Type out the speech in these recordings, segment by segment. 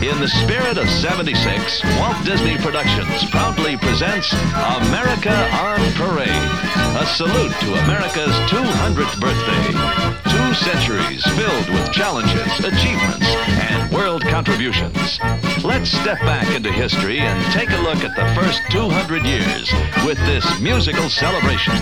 In the spirit of '76, Walt Disney Productions proudly presents America on Parade, a salute to America's 200th birthday. 2 centuries filled with challenges, achievements, and world contributions. Let's step back into history and take a look at the first 200 years with this musical celebration.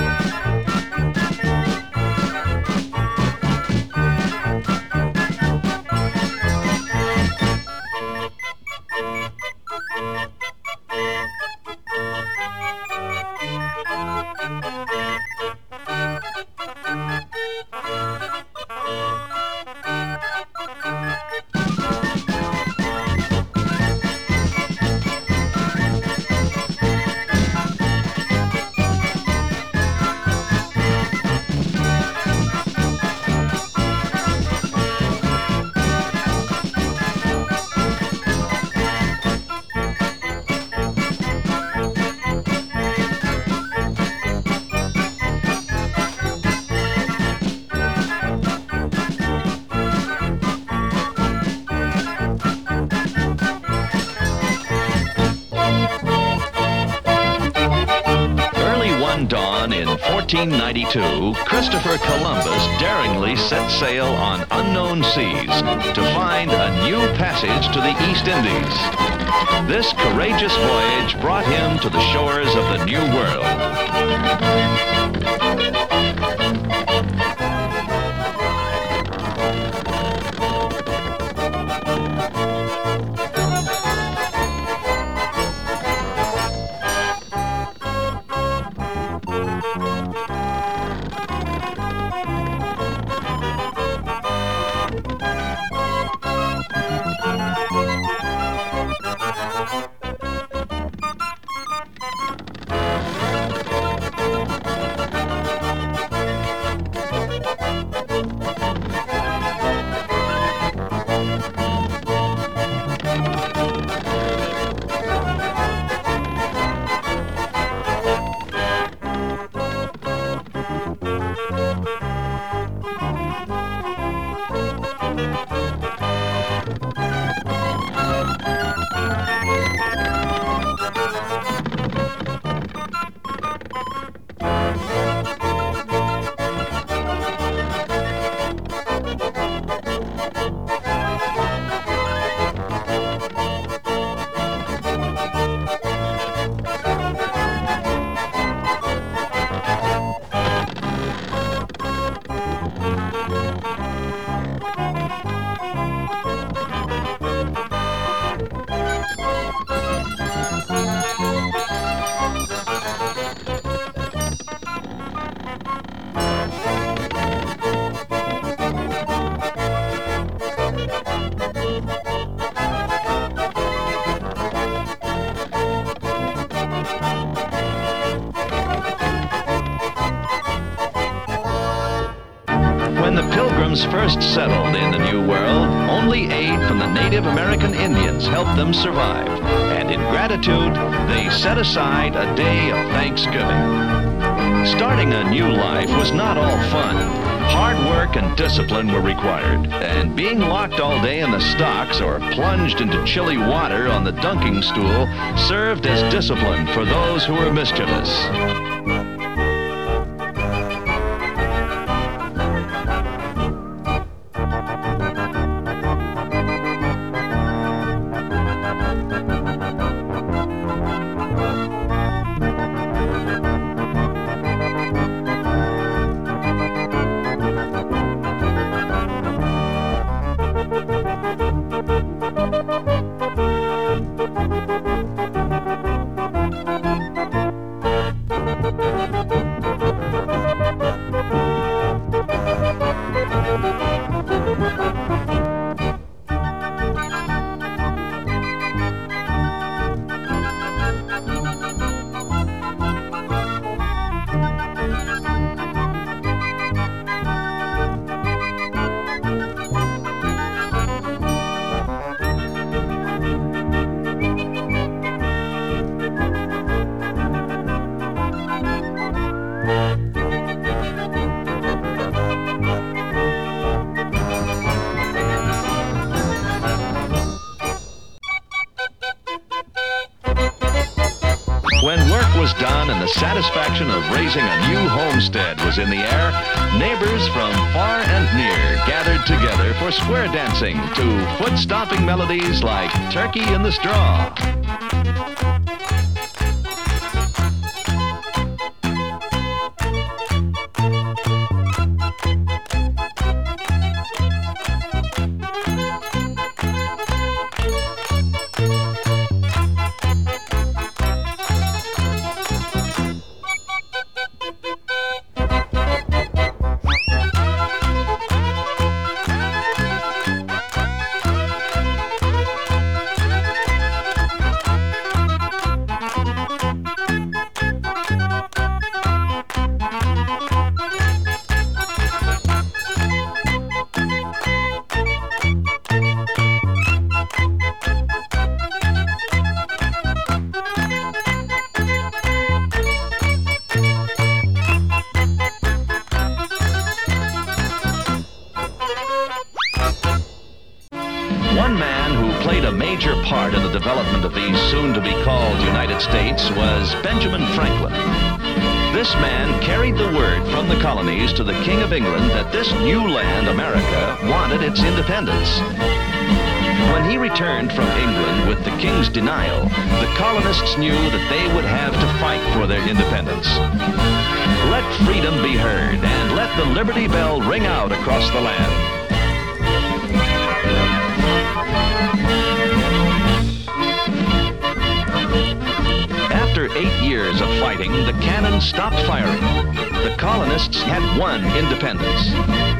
Dawn in 1492, Christopher Columbus daringly set sail on unknown seas to find a new passage to the East Indies. This courageous voyage brought him to the shores of the New World. When the Pilgrims first settled in the New World, only aid from the Native American Indians helped them survive. And in gratitude, they set aside a day of Thanksgiving. Starting a new life was not all fun. Hard work and discipline were required, and being locked all day in the stocks or plunged into chilly water on the dunking stool served as discipline for those who were mischievous. satisfaction of raising a new homestead was in the air, neighbors from far and near gathered together for square dancing to foot-stomping melodies like Turkey in the Straw. One man who played a major part in the development of these soon-to-be-called United States was Benjamin Franklin. This man carried the word from the colonies to the King of England that this new land, America, wanted its independence. When he returned from England with the King's denial, the colonists knew that they would have to fight for their independence. Let freedom be heard, and let the Liberty Bell ring out across the land. After 8 years of fighting, the cannon stopped firing. The colonists had won independence.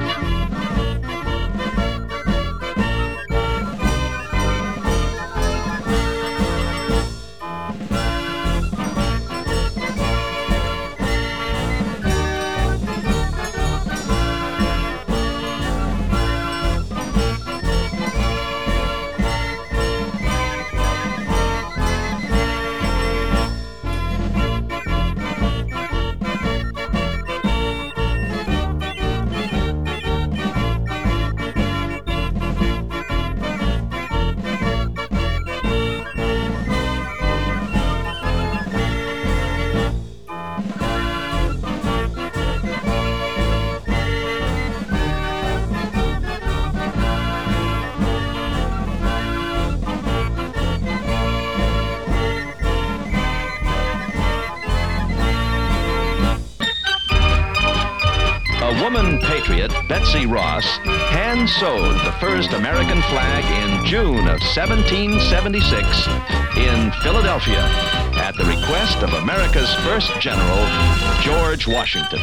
Woman patriot Betsy Ross hand-sewed the first American flag in June of 1776 in Philadelphia at the request of America's first general, George Washington.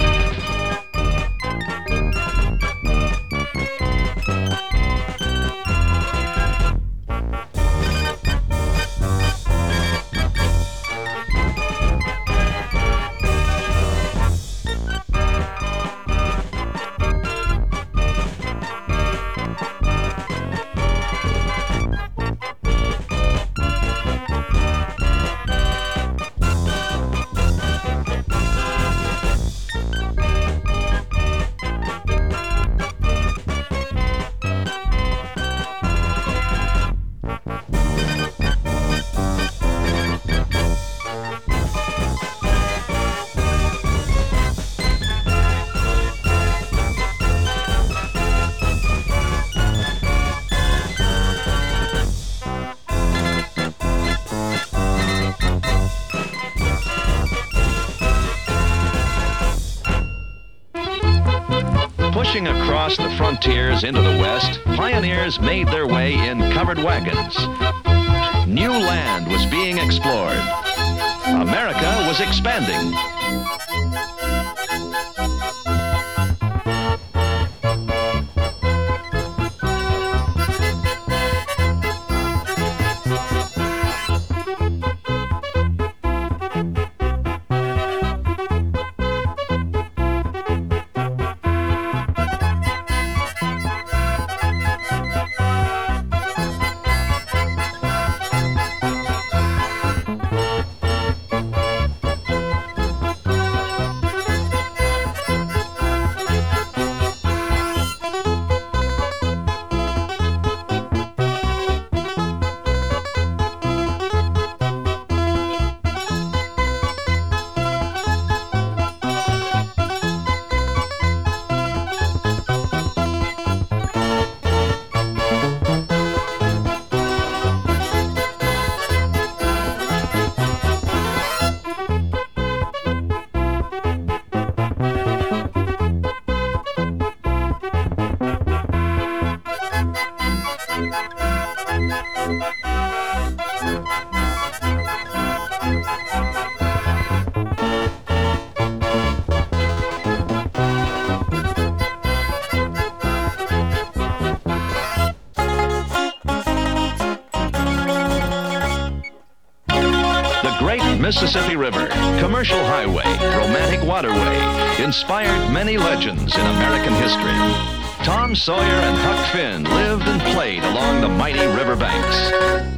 Pushing across the frontiers into the West, pioneers made their way in covered wagons. New land was being explored. America was expanding. Mississippi River, commercial highway, romantic waterway, inspired many legends in American history. Tom Sawyer and Huck Finn lived and played along the mighty river banks.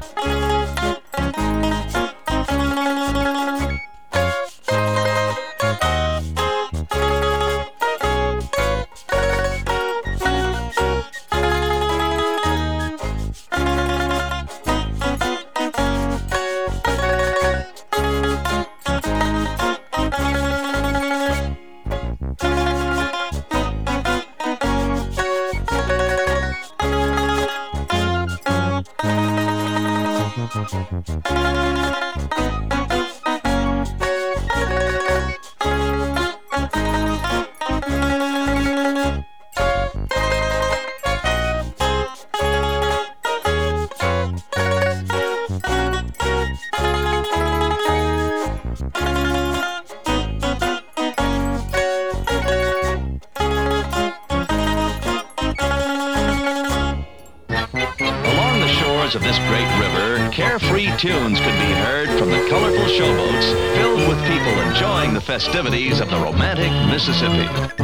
Of this great river, carefree tunes could be heard from the colorful showboats filled with people enjoying the festivities of the romantic Mississippi.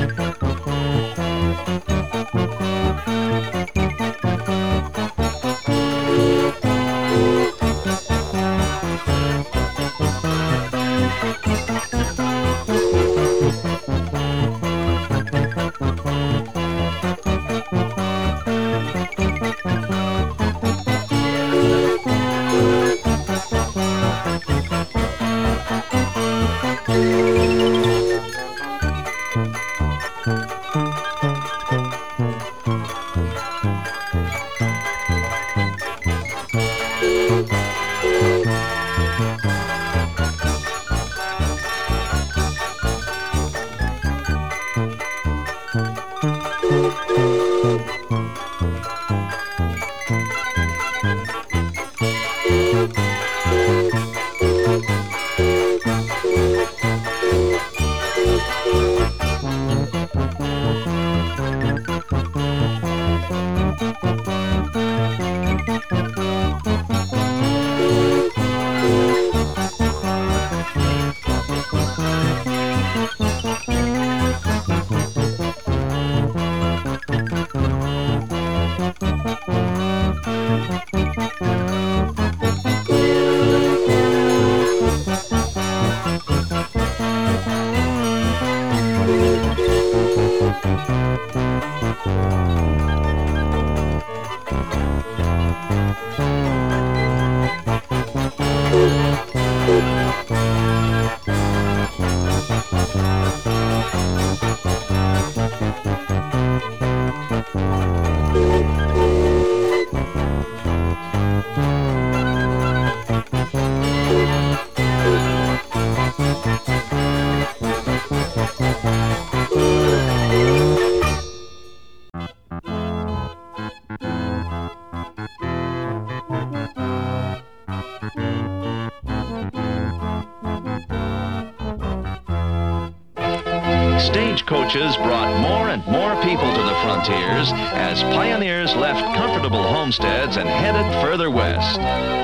Stagecoaches brought more and more people to the frontiers as pioneers left comfortable homesteads and headed further west.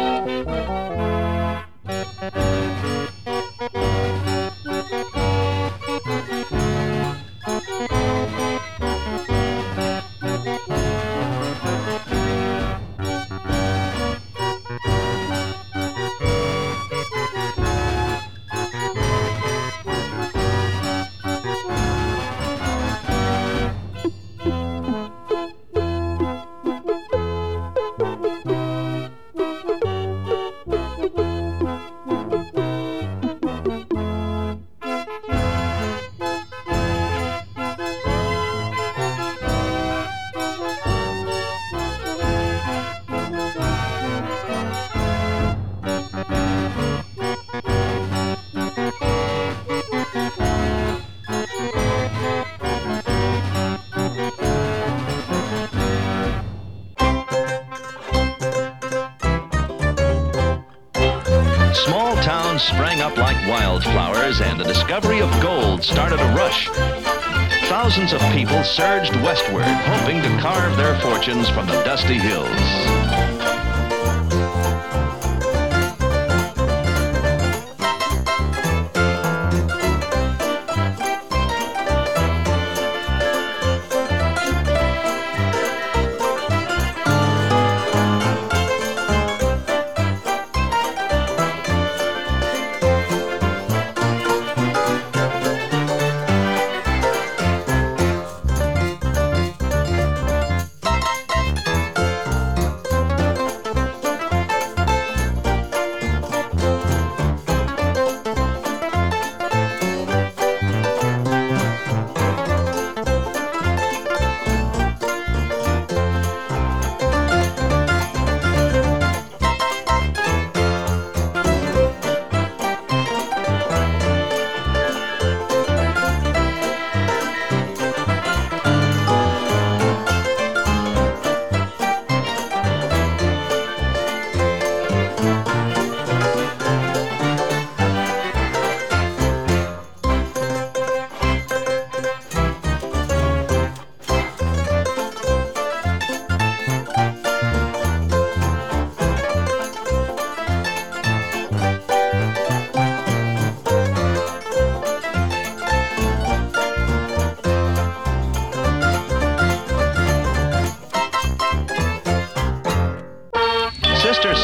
Small towns sprang up like wildflowers, and the discovery of gold started a rush. Thousands of people surged westward, hoping to carve their fortunes from the dusty hills.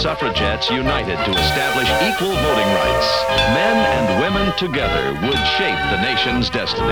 suffragettes united to establish equal voting rights. Men and women together would shape the nation's destiny.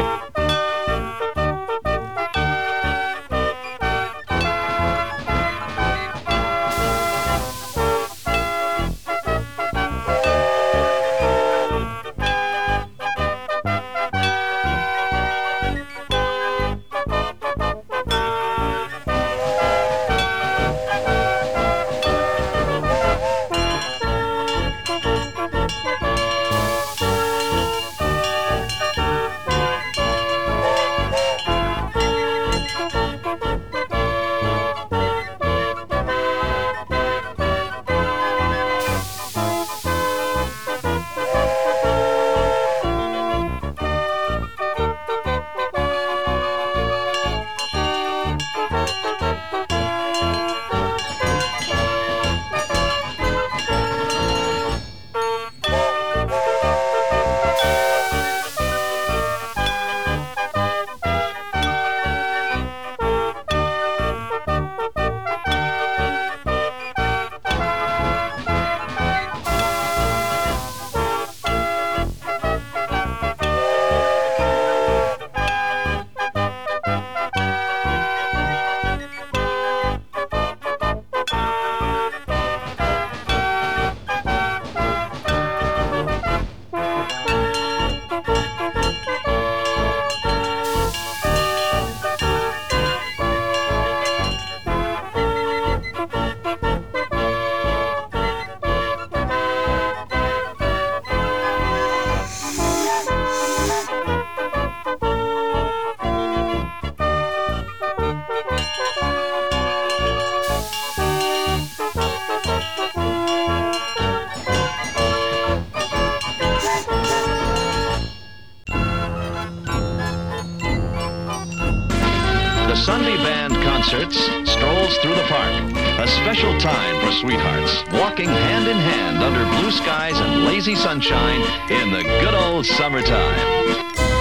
Sunday Band concerts, strolls through the park. A special time for sweethearts, walking hand in hand under blue skies and lazy sunshine in the good old summertime.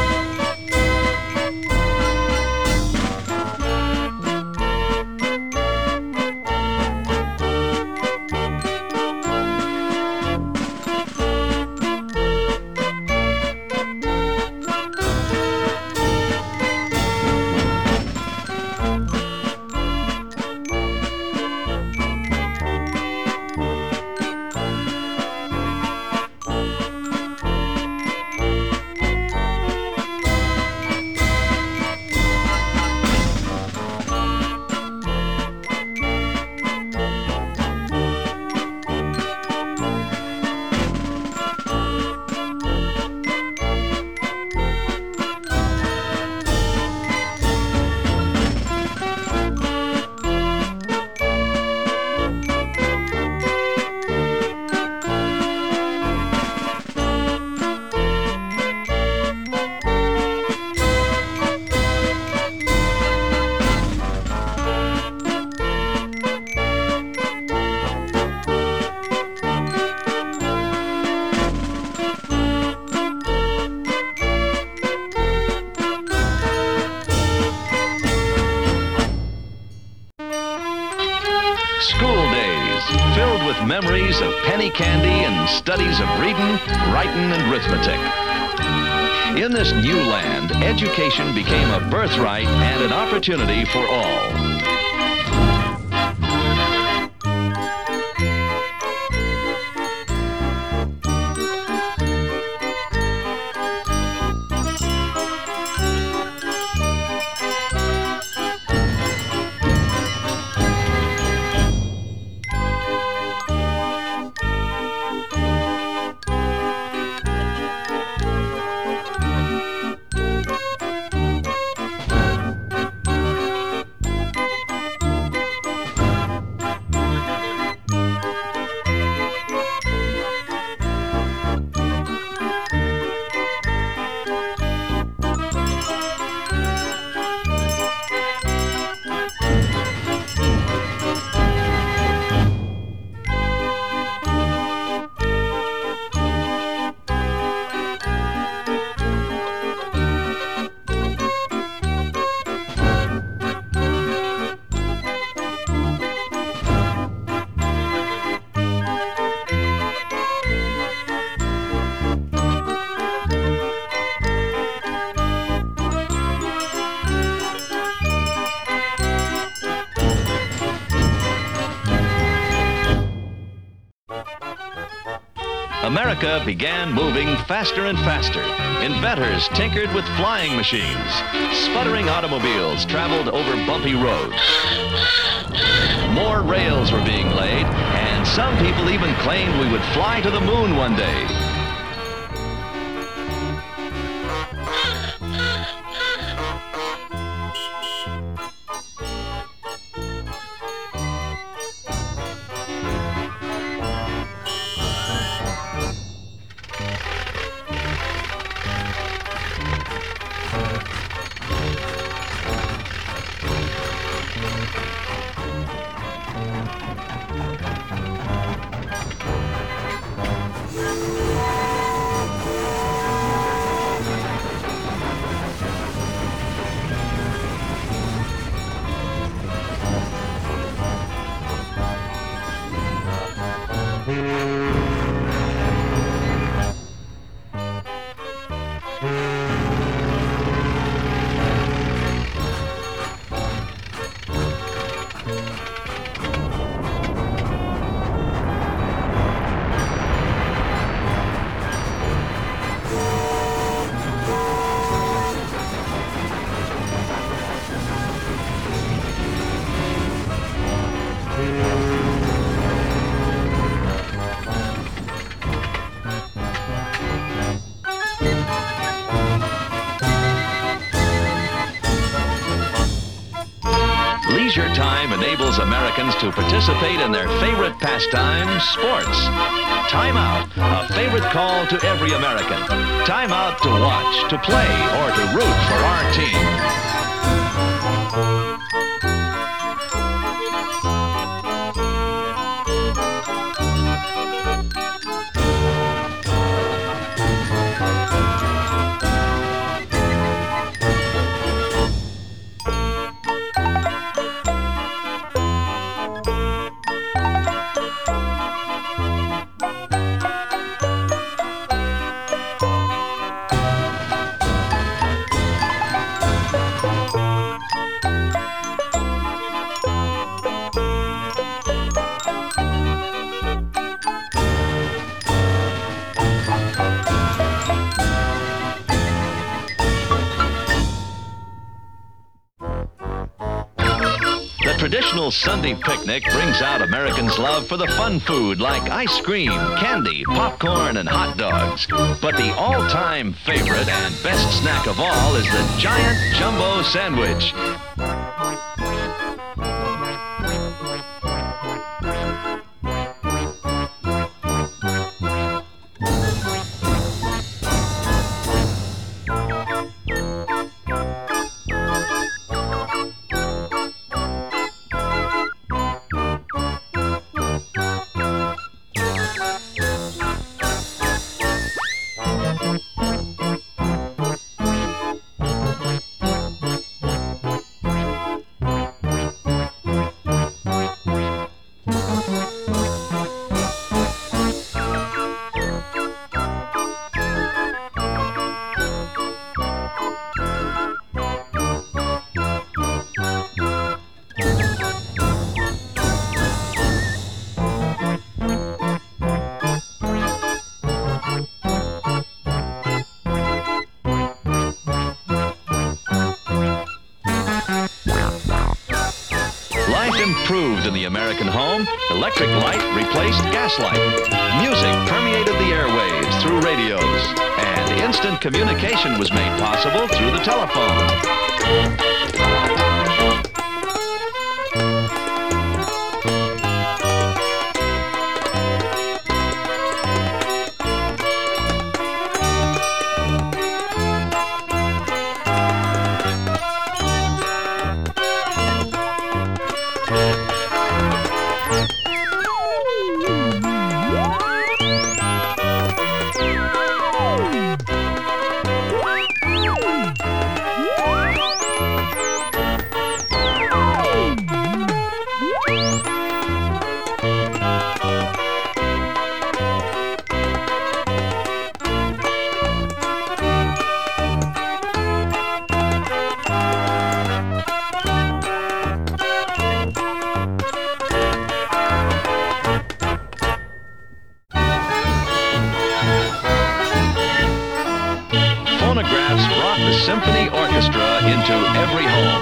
School days, filled with memories of penny candy and studies of reading, writing, and arithmetic. In this new land, education became a birthright and an opportunity for all. America began moving faster and faster. Inventors tinkered with flying machines. Sputtering automobiles traveled over bumpy roads. More rails were being laid, and some people even claimed we would fly to the moon one day. Leisure time enables Americans to participate in their favorite pastime, sports. Time out, a favorite call to every American. Time out to watch, to play, or to root for our team. The traditional Sunday picnic brings out Americans' love for the fun food like ice cream, candy, popcorn, and hot dogs. But the all-time favorite and best snack of all is the giant jumbo sandwich. Life improved in the American home. Electric light replaced gaslight. Music permeated the airwaves through radios. And instant communication was made possible through the telephone.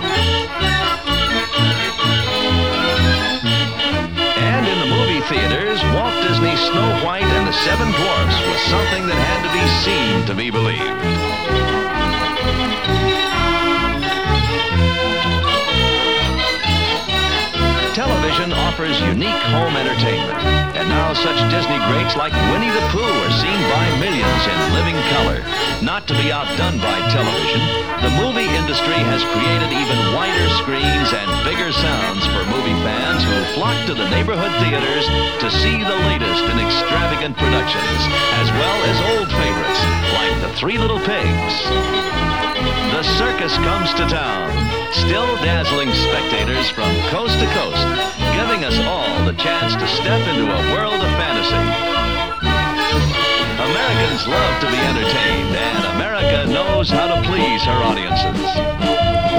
And in the movie theaters, Walt Disney's Snow White and the Seven Dwarfs was something that had to be seen to be believed. Television offers unique home entertainment, and now such Disney greats like Winnie the Pooh are seen by millions in living color. Not to be outdone by television, the movie industry has created even wider screens and bigger sounds for movie fans who flock to the neighborhood theaters to see the latest in extravagant productions, as well as old favorites like The Three Little Pigs. The circus comes to town, still dazzling spectators from coast to coast, giving us all the chance to step into a world of fantasy. Americans love to be entertained, and America knows how to please her audiences.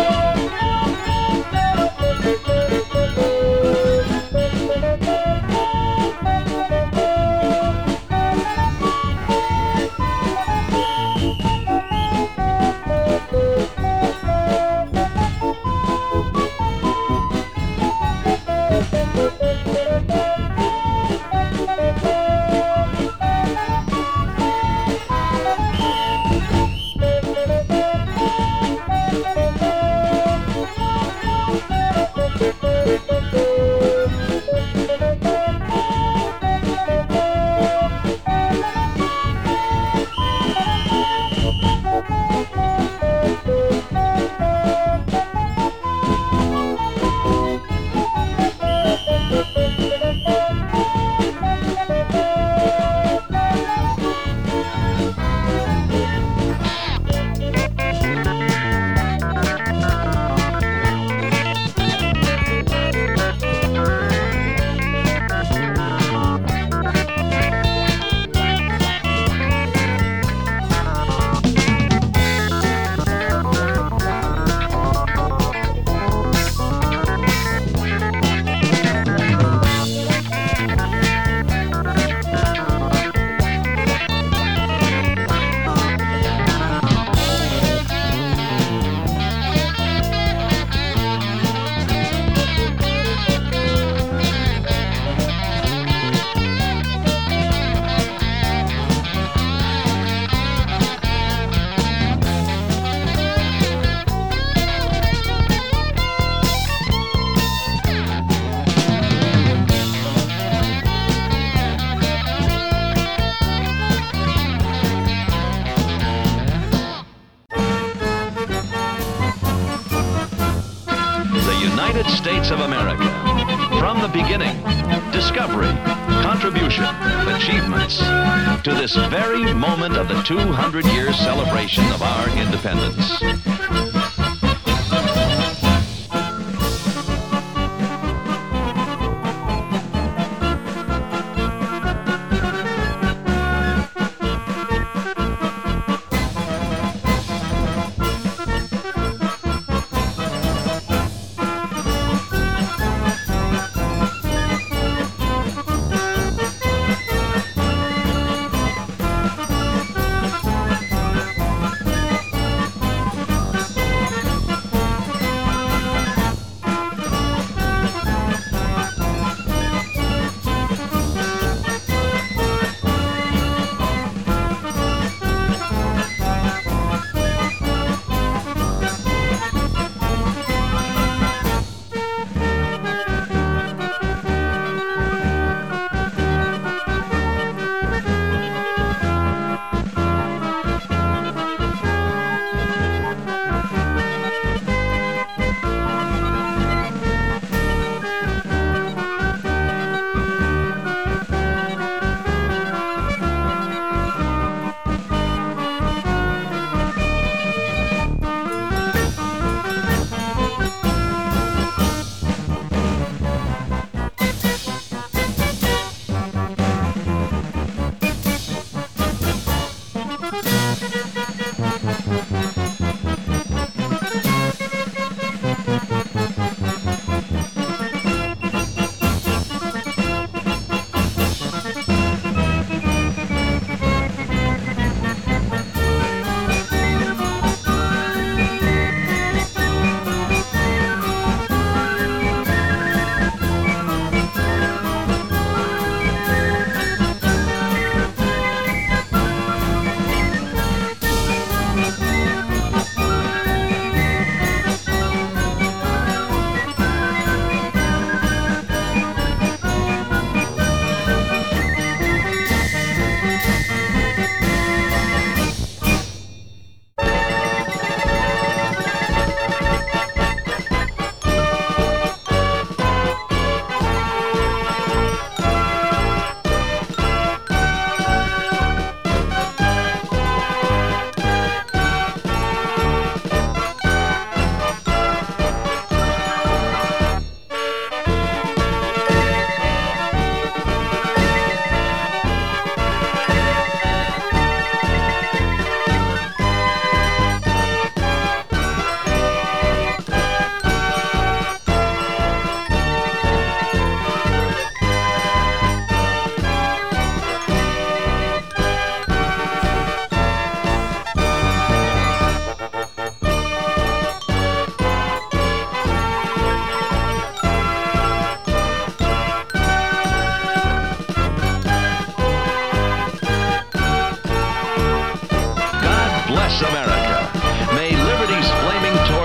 United States of America. From the beginning, discovery, contribution, achievements, to this very moment of the 200-year celebration of our independence.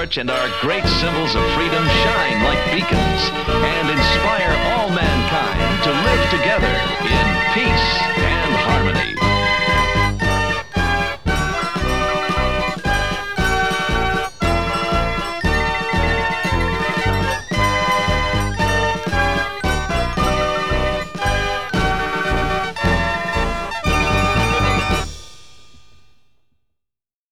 March and our great symbols of freedom shine like beacons and inspire all mankind to live together in